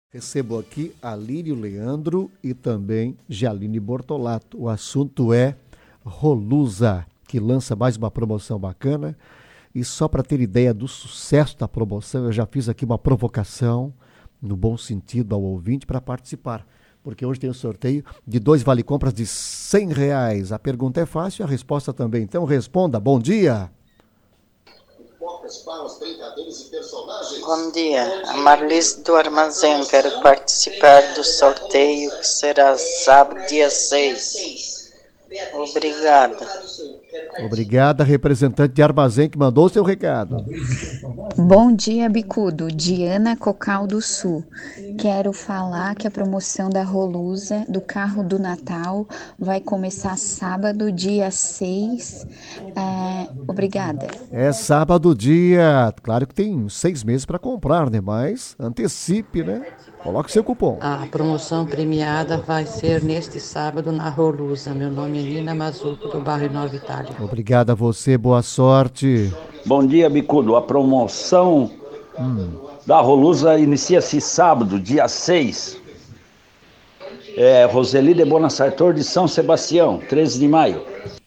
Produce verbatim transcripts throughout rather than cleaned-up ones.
Recebo aqui Alírio Leandro e também Jaline Bortolato. O assunto é Rolusa, que lança mais uma promoção bacana. E só para ter ideia do sucesso da promoção, eu já fiz aqui uma provocação, no bom sentido, ao ouvinte para participar. Porque hoje tem um sorteio de dois vale-compras de cem reais. A pergunta é fácil, a resposta também. Então responda. Bom dia. Bom dia, a Marlice do Armazém, quero participar do sorteio que será sábado, dia seis. Obrigada. Obrigada, representante de Armazém que mandou o seu recado. Bom dia, Bicudo. Diana Cocal do Sul. Quero falar que a promoção da Rolusa, do carro do Natal, vai começar sábado, dia seis. É, obrigada. É sábado, dia. Claro que tem seis meses para comprar, né? Mas antecipe, né? Coloque seu cupom. A promoção premiada vai ser neste sábado na Rolusa. Meu nome é Nina Mazuco, do bairro Nova Itália. Obrigado a você, boa sorte. Bom dia, Bicudo. A promoção hum. da Rolusa inicia-se sábado, dia seis. É Roseli de Bonasartor de São Sebastião, treze de maio.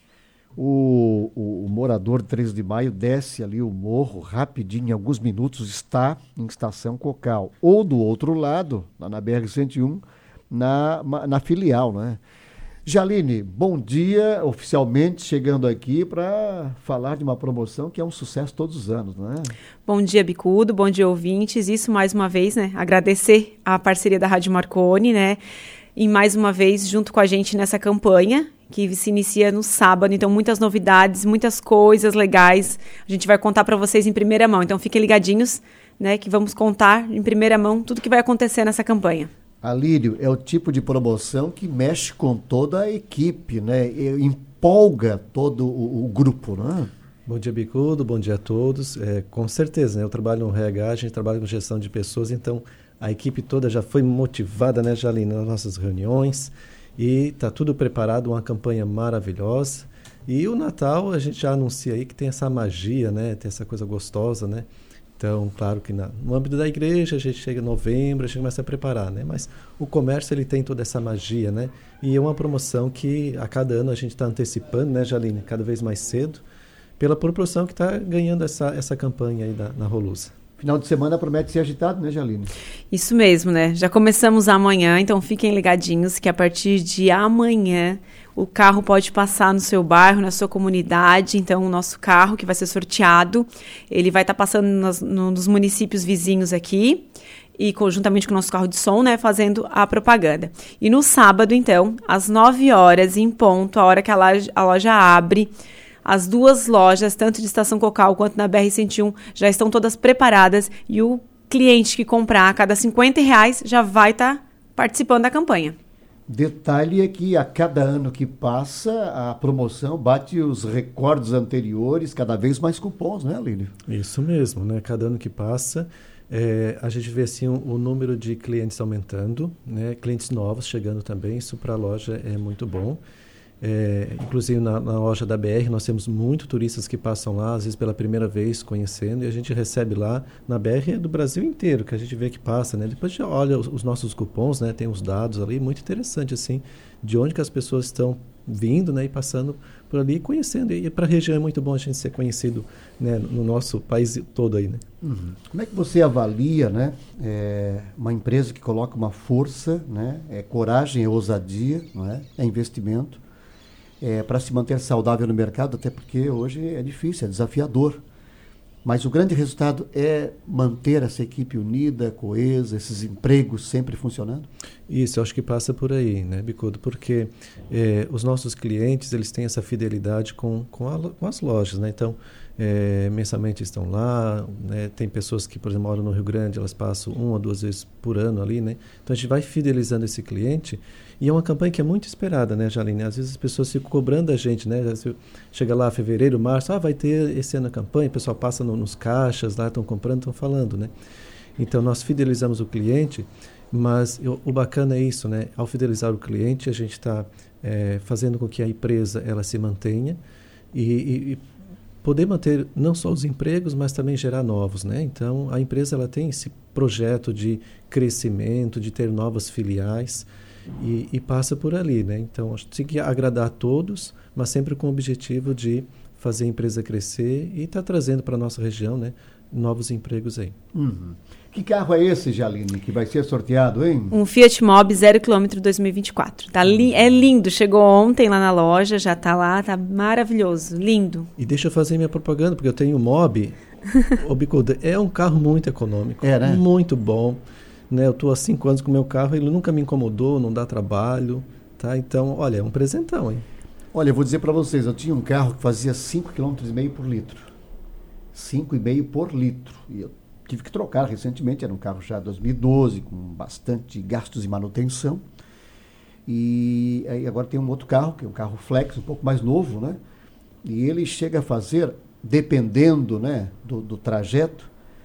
O, o, o morador de treze de maio desce ali o morro rapidinho, em alguns minutos está em Estação Cocal. Ou do outro lado, lá na B R cento e um, na, na filial, né? Jaline, bom dia, oficialmente chegando aqui para falar de uma promoção que é um sucesso todos os anos, não é? Bom dia, Bicudo, bom dia, ouvintes. Isso, mais uma vez, né? Agradecer a parceria da Rádio Marconi, né? E mais uma vez, junto com a gente nessa campanha, que se inicia no sábado. Então, muitas novidades, muitas coisas legais. A gente vai contar para vocês em primeira mão. Então, fiquem ligadinhos, né? Que vamos contar em primeira mão tudo que vai acontecer nessa campanha. Alírio, é o tipo de promoção que mexe com toda a equipe, né? E empolga todo o, o grupo, não é? Bom dia, Bicudo, bom dia a todos. É, com certeza, né? Eu trabalho no R H, a gente trabalha com gestão de pessoas, então a equipe toda já foi motivada, né, Jaline, nas nossas reuniões, e está tudo preparado, uma campanha maravilhosa. E o Natal, a gente já anuncia aí que tem essa magia, né? Tem essa coisa gostosa, né? Então, claro que na, no âmbito da igreja, a gente chega em novembro, a gente começa a preparar, né? Mas o comércio, ele tem toda essa magia, né? E é uma promoção que a cada ano a gente está antecipando, né, Jaline? Cada vez mais cedo, pela proporção que está ganhando essa, essa campanha aí da, na Rolusa. Final de semana promete ser agitado, né, Jaline? Isso mesmo, né? Já começamos amanhã, então fiquem ligadinhos que a partir de amanhã o carro pode passar no seu bairro, na sua comunidade. Então, o nosso carro que vai ser sorteado, ele vai estar tá passando nos, nos municípios vizinhos aqui e conjuntamente com o nosso carro de som, né, fazendo a propaganda. E no sábado, então, às nove horas em ponto, a hora que a loja, a loja abre, as duas lojas, tanto de Estação Cocal quanto na B R cento e um, já estão todas preparadas e o cliente que comprar a cada cinquenta reais já vai estar tá participando da campanha. Detalhe é que a cada ano que passa, a promoção bate os recordes anteriores, cada vez mais cupons, né, Lílio? Isso mesmo, né? Cada ano que passa, é, a gente vê assim, o, o número de clientes aumentando, né? Clientes novos chegando também, isso para a loja é muito bom. É, inclusive na, na loja da B R nós temos muitos turistas que passam lá, às vezes pela primeira vez conhecendo, e a gente recebe lá na B R é do Brasil inteiro que a gente vê que passa, né? Depois a gente olha os, os nossos cupons, né? Tem os dados ali, muito interessante assim, de onde que as pessoas estão vindo, né? E passando por ali e conhecendo, e para a região é muito bom a gente ser conhecido, né? No nosso país todo aí, né? Uhum. Como é que você avalia, né? É uma empresa que coloca uma força, né? É coragem, é ousadia, não é? É investimento. É, para se manter saudável no mercado, até porque hoje é difícil, é desafiador. Mas o grande resultado é manter essa equipe unida, coesa, esses empregos sempre funcionando? Isso, eu acho que passa por aí, né, Bicudo? Porque é, os nossos clientes, eles têm essa fidelidade com, com, a, com as lojas, né? Então, é, mensalmente estão lá, né? Tem pessoas que, por exemplo, moram no Rio Grande, elas passam uma ou duas vezes por ano ali, né? Então, a gente vai fidelizando esse cliente. E é uma campanha que é muito esperada, né, Jaline? Às vezes as pessoas ficam cobrando a gente, né? Chega lá fevereiro, março, ah, vai ter esse ano a campanha, o pessoal passa no, nos caixas lá, estão comprando, estão falando, né? Então, nós fidelizamos o cliente, mas eu, o bacana é isso, né? Ao fidelizar o cliente, a gente está é, fazendo com que a empresa ela se mantenha e, e poder manter não só os empregos, mas também gerar novos, né? Então, a empresa ela tem esse projeto de crescimento, de ter novas filiais e, e passa por ali, né? Então, acho que tem que agradar a todos, mas sempre com o objetivo de fazer a empresa crescer e estar tá trazendo para a nossa região, né, novos empregos aí. Uhum. Que carro é esse, Jaline, que vai ser sorteado, hein? Um Fiat Mobi zero quilômetro dois mil e vinte e quatro. Tá li- é lindo, chegou ontem lá na loja, já tá lá, tá maravilhoso, lindo. E deixa eu fazer minha propaganda, porque eu tenho o Mobi, o Bicuda, é um carro muito econômico, é, né? Muito bom. Né? Eu estou há cinco anos com o meu carro, ele nunca me incomodou, não dá trabalho, tá? Então, olha, é um presentão, hein? Olha, eu vou dizer para vocês, eu tinha um carro que fazia cinco vírgula cinco quilômetros por litro. cinco vírgula cinco por litro. E eu tive que trocar recentemente, era um carro já dois mil e doze, com bastante gastos de manutenção. E aí agora tem um outro carro, que é um carro flex, um pouco mais novo, né? E ele chega a fazer, dependendo, né, do, do trajeto,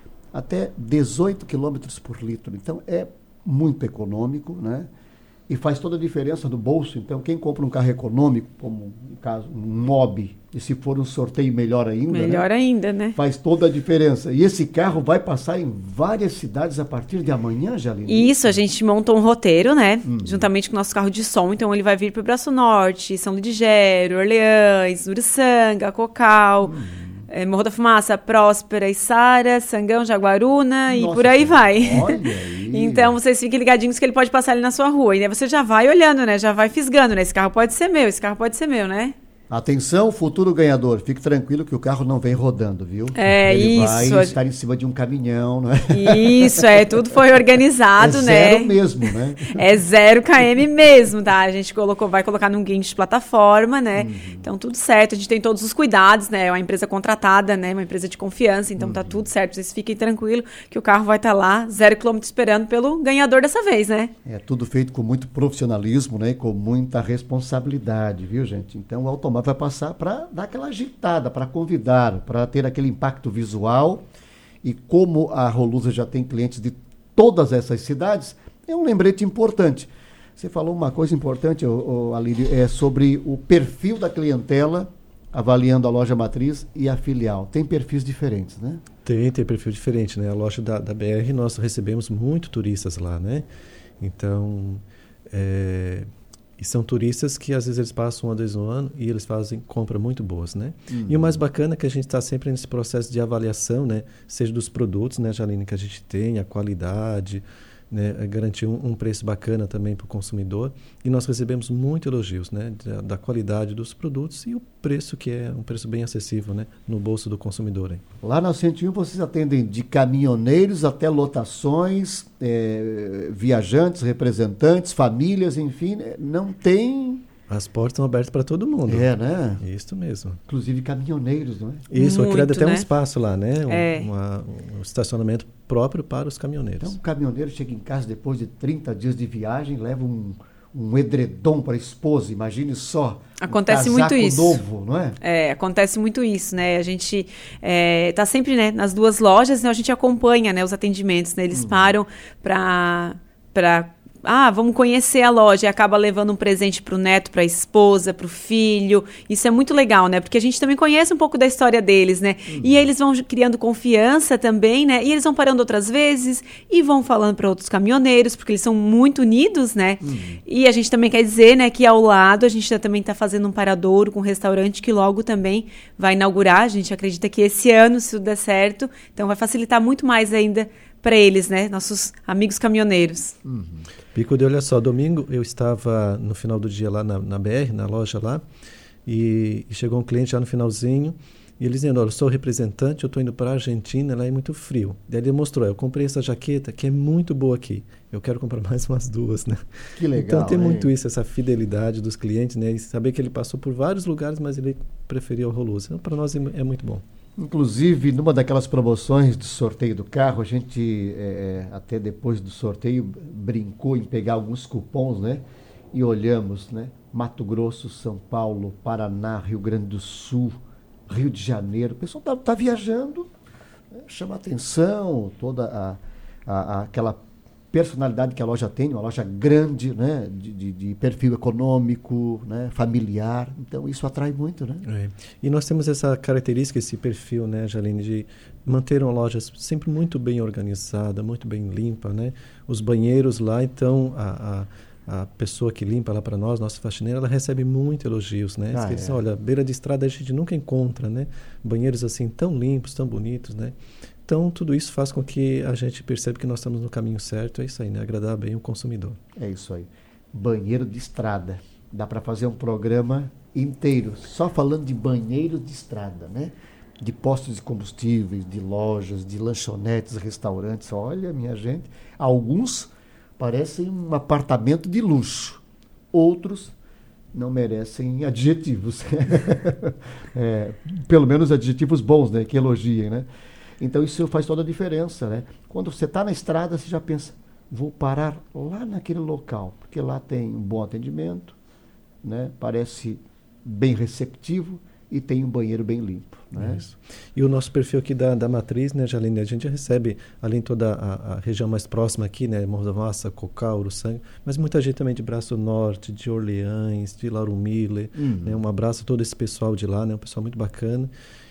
até dezoito quilômetros por litro. Então é muito econômico, né? E faz toda a diferença no bolso. Então, quem compra um carro econômico, como no caso um Mobi, e se for um sorteio melhor ainda, melhor né? ainda, né? Faz toda a diferença. E esse carro vai passar em várias cidades a partir de amanhã, Jaline? Isso, a gente montou um roteiro, né? Hum. Juntamente com o nosso carro de som. Então, ele vai vir para o Braço Norte, São Ludgero, Orleans, Uruçanga, Cocal, hum. é, Morro da Fumaça, Próspera, Içara, Sangão, Jaguaruna. Nossa, e por aí vai. Olha aí. Então, vocês fiquem ligadinhos que ele pode passar ali na sua rua. E aí você já vai olhando, né? Já vai fisgando, né? Esse carro pode ser meu, esse carro pode ser meu, né? Atenção, futuro ganhador. Fique tranquilo que o carro não vem rodando, viu? É Ele isso. vai estar em cima de um caminhão, não é? Isso, é. Tudo foi organizado, é né? Zero mesmo, né? É zero quilômetro mesmo, tá? A gente colocou, vai colocar num guincho de plataforma, né? Uhum. Então, tudo certo. A gente tem todos os cuidados, né? É uma empresa contratada, né? Uma empresa de confiança. Então, uhum. tá tudo certo. Vocês fiquem tranquilos que o carro vai estar lá, zero quilômetro esperando pelo ganhador dessa vez, né? É tudo feito com muito profissionalismo, né? E com muita responsabilidade, viu, gente? Então, o automóvel vai passar para dar aquela agitada, para convidar, para ter aquele impacto visual. E como a Rolusa já tem clientes de todas essas cidades, é um lembrete importante. Você falou uma coisa importante, ô, ô, Alírio, é sobre o perfil da clientela, avaliando a loja matriz e a filial. Tem perfis diferentes, né? Tem, tem perfil diferente, né? A loja da, da B R, nós recebemos muito turistas lá, né? Então, é... E são turistas que às vezes eles passam uma vez no ano e eles fazem compras muito boas, né? Uhum. E o mais bacana é que a gente está sempre nesse processo de avaliação, né? Seja dos produtos, né, Jaline, que a gente tem, a qualidade, né? Garantir um, um preço bacana também para o consumidor. E nós recebemos muitos elogios, né? Da, da qualidade dos produtos e o preço, que é um preço bem acessível, né? No bolso do consumidor. Hein? Lá na cento e um vocês atendem de caminhoneiros até lotações, é, viajantes, representantes, famílias, enfim, não tem... As portas estão abertas para todo mundo. É, né? Isso mesmo. Inclusive caminhoneiros, não é? Isso, eu criei até né? um espaço lá, né? Um, é. uma, um estacionamento próprio para os caminhoneiros. Então, um caminhoneiro chega em casa depois de trinta dias de viagem, leva um, um edredom para a esposa, imagine só. Acontece um muito isso. Novo, não é? É, acontece muito isso, né? A gente está é, sempre, né, nas duas lojas, né, a gente acompanha, né, os atendimentos, né? Eles hum. param para... para ah, vamos conhecer a loja e acaba levando um presente para o neto, para a esposa, para o filho. Isso é muito legal, né? Porque a gente também conhece um pouco da história deles, né? Uhum. E eles vão criando confiança também, né? E eles vão parando outras vezes e vão falando para outros caminhoneiros, porque eles são muito unidos, né? Uhum. E a gente também quer dizer, né, que ao lado a gente também está fazendo um paradouro com um restaurante que logo também vai inaugurar. A gente acredita que esse ano, se tudo der certo, então vai facilitar muito mais ainda para eles, né? Nossos amigos caminhoneiros. Uhum. Pico de olha só, domingo eu estava no final do dia lá na, na B R, na loja lá, e, e chegou um cliente já no finalzinho, e ele dizendo, olha, eu sou representante, eu estou indo para a Argentina, lá é muito frio. Daí ele mostrou, eu comprei essa jaqueta que é muito boa aqui, eu quero comprar mais umas duas, né? Que legal. Então tem hein? muito isso, essa fidelidade dos clientes, né? E saber que ele passou por vários lugares, mas ele preferiu a Rolusa. Então, para nós é, é muito bom. Inclusive, numa daquelas promoções de sorteio do carro, a gente, é, até depois do sorteio, brincou em pegar alguns cupons, né? E olhamos, né? Mato Grosso, São Paulo, Paraná, Rio Grande do Sul, Rio de Janeiro. O pessoal está tá viajando, né? Chama atenção, toda a, a, a, aquela personalidade que a loja tem, uma loja grande, né? de, de, de perfil econômico, né? Familiar. Então, isso atrai muito, né? É. E nós temos essa característica, esse perfil, né, Jaline, de manter uma loja sempre muito bem organizada, muito bem limpa, né? Os banheiros lá, então, a... a A pessoa que limpa lá para nós, nossa faxineira, ela recebe muito elogios, né? Ah, diz, é. Olha, beira de estrada a gente nunca encontra, né? Banheiros assim tão limpos, tão bonitos, né? Então, tudo isso faz com que a gente perceba que nós estamos no caminho certo. É isso aí, né? Agradar bem o consumidor. É isso aí. Banheiro de estrada. Dá para fazer um programa inteiro só falando de banheiro de estrada, né? De postos de combustíveis, de lojas, de lanchonetes, restaurantes. Olha, minha gente, alguns parecem um apartamento de luxo. Outros não merecem adjetivos. é, pelo menos adjetivos bons, né? Que elogiem, né? Então isso faz toda a diferença, né? Quando você está na estrada, você já pensa, vou parar lá naquele local, porque lá tem um bom atendimento, né? Parece bem receptivo e tem um banheiro bem limpo. Né? Isso. E o nosso perfil aqui da, da Matriz, né, Jaline, a gente recebe, além de toda a, a região mais próxima aqui, né, Morro da Massa, Cocal, Uruçanga, mas muita gente também de Braço Norte, de Orleans, de Lauro Miller, uhum. né, um abraço a todo esse pessoal de lá, né, um pessoal muito bacana,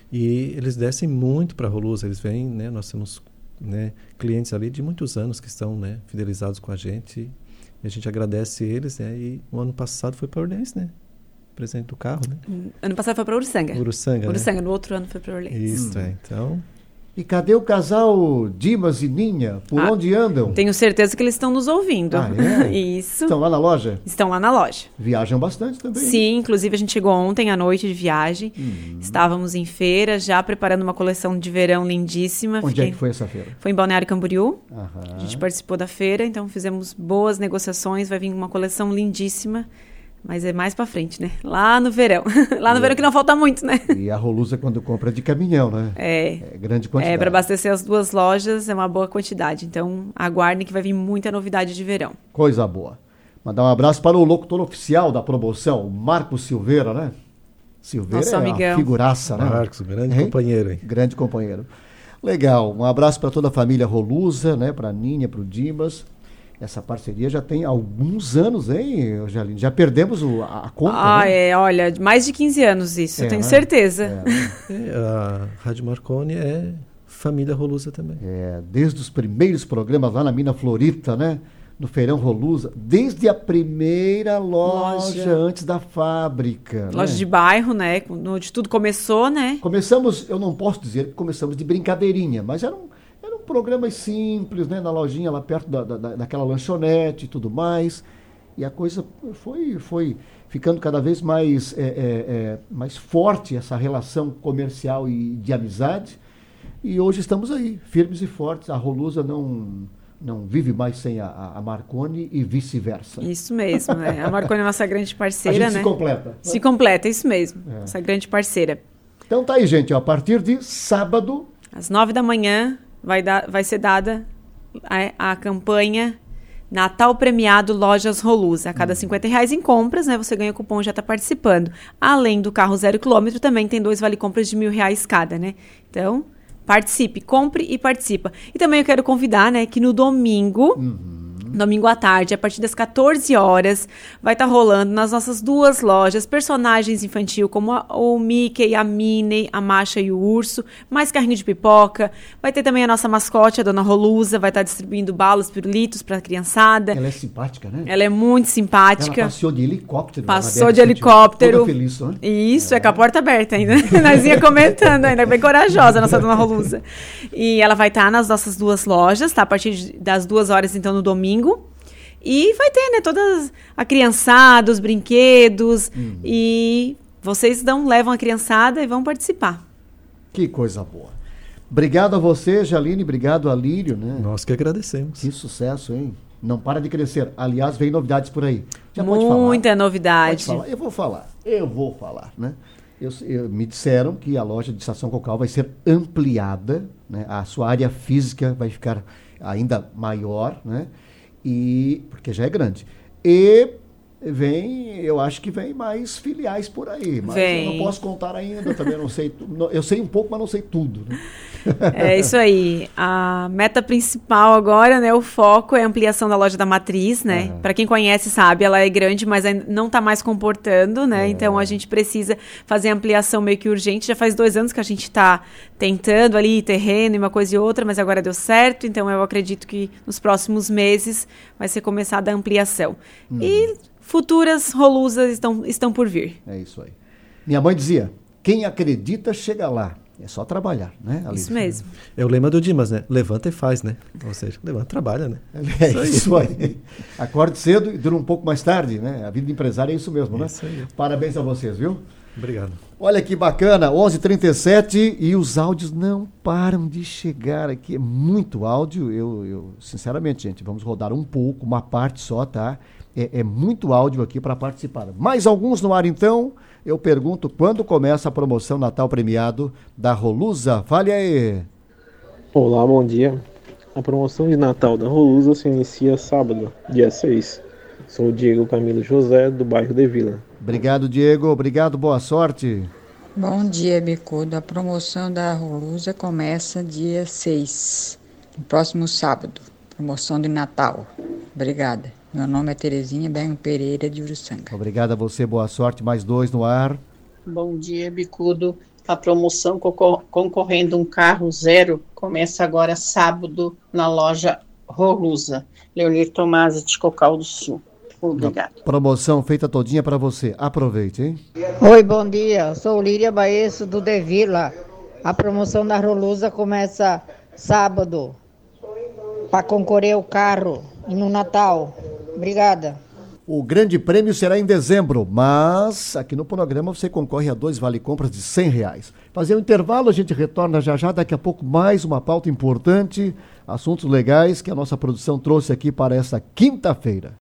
e eles descem muito para a Roluza, eles vêm, né, nós temos, né, clientes ali de muitos anos que estão, né, fidelizados com a gente, e a gente agradece eles, né, e o ano passado foi para Orleans, né, presente do carro, né? Ano passado foi para Uruçanga. Uruçanga, Uruçanga, né? No outro ano foi para Orleans. Isso, hum. é, então... E cadê o casal Dimas e Ninha? Por ah, onde andam? Tenho certeza que eles estão nos ouvindo. Ah, é? Isso. Estão lá na loja? Estão lá na loja. Viajam bastante também. Sim, inclusive a gente chegou ontem à noite de viagem. Hum. Estávamos em feira, já preparando uma coleção de verão lindíssima. Onde Fiquei... é que foi essa feira? Foi em Balneário Camboriú. Aham. A gente participou da feira, então fizemos boas negociações. Vai vir uma coleção lindíssima. Mas é mais pra frente, né? Lá no verão. Lá no e verão é. que não falta muito, né? E a Roluza, quando compra, é de caminhão, né? É. É grande quantidade. É, para abastecer as duas lojas é uma boa quantidade. Então, aguardem que vai vir muita novidade de verão. Coisa boa. Mandar um abraço para o locutor oficial da promoção, Marcos Silveira, né? Silveira Nosso é amigão. Uma figuraça, né? Marcos, grande hein? companheiro, hein? Grande companheiro. Legal. Um abraço para toda a família Roluza, né? Para a Ninha, para o Dimas. Essa parceria já tem alguns anos, hein, Jaline? Já perdemos o, a, a conta, Ah, né? é, olha, mais de quinze anos isso, é, eu tenho né? certeza. É, né? é, a Rádio Marconi é família Roluza também. É, desde os primeiros programas lá na Mina Florita, né? No Feirão Roluza, desde a primeira loja, loja. antes da fábrica. Loja né? de bairro, né? Onde tudo começou, né? Começamos, eu não posso dizer que começamos de brincadeirinha, mas era um programas simples, né, na lojinha lá perto da, da, daquela lanchonete e tudo mais, e a coisa foi, foi ficando cada vez mais, é, é, é, mais forte, essa relação comercial e de amizade, e hoje estamos aí, firmes e fortes. A Roluza não, não vive mais sem a, a Marconi e vice-versa. Isso mesmo, né? A Marconi é nossa grande parceira, a gente né? se completa. Né? Se completa, isso mesmo, é. Nossa grande parceira. Então tá aí, gente, ó, a partir de sábado... Às nove da manhã... Vai, dar, vai ser dada a, a campanha Natal Premiado Lojas Roluza. A cada cinquenta reais em compras, né, você ganha o cupom e já está participando. Além do carro zero quilômetro, também tem dois vale-compras de mil reais cada, né? Então, participe, compre e participa. E também eu quero convidar, né, que no domingo... Uhum. Domingo à tarde, a partir das quatorze horas, vai estar tá rolando nas nossas duas lojas personagens infantil, como a, o Mickey, a Minnie, a Masha e o Urso, mais carrinho de pipoca. Vai ter também a nossa mascote, a Dona Roluza, vai estar tá distribuindo balas, pirulitos para a criança. Ela é simpática, né? Ela é muito simpática. Ela passeou de helicóptero. Passou de helicóptero. Toda feliz, né? Isso, é. é com a porta aberta ainda. Nós ia comentando ainda, bem corajosa a nossa Dona Roluza. E ela vai estar tá nas nossas duas lojas, tá? A partir das duas horas, então, no domingo. E vai ter, né, todas a criançada, os brinquedos, hum. e vocês dão, levam a criançada e vão participar. Que coisa boa. Obrigado a você, Jaline, obrigado a Lírio, né? Nós que agradecemos. Que sucesso, hein? Não para de crescer. Aliás, vem novidades por aí. Já Muita pode falar. Muita novidade. Pode falar. Eu vou falar, eu vou falar, né? Eu, eu, me disseram que a loja de Estação Cocal vai ser ampliada, né? A sua área física vai ficar ainda maior, né? E, porque já é grande. E Vem, eu acho que vem mais filiais por aí, mas vem. Eu não posso contar ainda, também não sei, eu sei um pouco, mas não sei tudo, né? É isso aí. A meta principal agora, né, o foco é a ampliação da loja da Matriz, né? Ah. Para quem conhece sabe, ela é grande, mas não está mais comportando, né? É. Então a gente precisa fazer a ampliação meio que urgente. Já faz dois anos que a gente está tentando ali terreno e uma coisa e outra, mas agora deu certo. Então eu acredito que nos próximos meses vai ser começada a ampliação. Hum. E futuras Rolusas estão, estão por vir. É isso aí. Minha mãe dizia, quem acredita chega lá. É só trabalhar, né? Alívio? Isso mesmo. É o lema do Dimas, né? Levanta e faz, né? Ou seja, levanta e trabalha, né? É isso aí. Isso aí. Acorde cedo e dura um pouco mais tarde, né? A vida de empresário é isso mesmo, né? Isso aí. Parabéns a vocês, viu? Obrigado. Olha que bacana, onze e trinta e sete e os áudios não param de chegar aqui. É muito áudio. Eu, eu sinceramente, gente, vamos rodar um pouco, uma parte só, tá? É, é muito áudio aqui para participar. Mais alguns no ar, então. Eu pergunto quando começa a promoção Natal Premiado da Rolusa. Fale aí. Olá, bom dia. A promoção de Natal da Rolusa se inicia sábado, dia seis. Sou o Diego Camilo José, do bairro de Vila. Obrigado, Diego. Obrigado, boa sorte. Bom dia, Bicudo. A promoção da Rolusa começa dia seis, no próximo sábado. Promoção de Natal. Obrigada. Meu nome é Terezinha Berno Pereira de Uruçanga. Obrigado a você, boa sorte. Mais dois no ar. Bom dia, Bicudo. A promoção concorrendo um carro zero começa agora sábado na loja Rolusa. Leonir Tomás de Cocal do Sul. Obrigado. A promoção feita todinha para você. Aproveite, hein? Oi, bom dia. Sou Líria Baeço do De Vila. A promoção da Rolusa começa sábado para concorrer o carro e no Natal. Obrigada. O grande prêmio será em dezembro, mas aqui no programa você concorre a dois vale-compras de cem reais. Fazer um intervalo, a gente retorna já já, daqui a pouco mais uma pauta importante, assuntos legais que a nossa produção trouxe aqui para essa quinta-feira.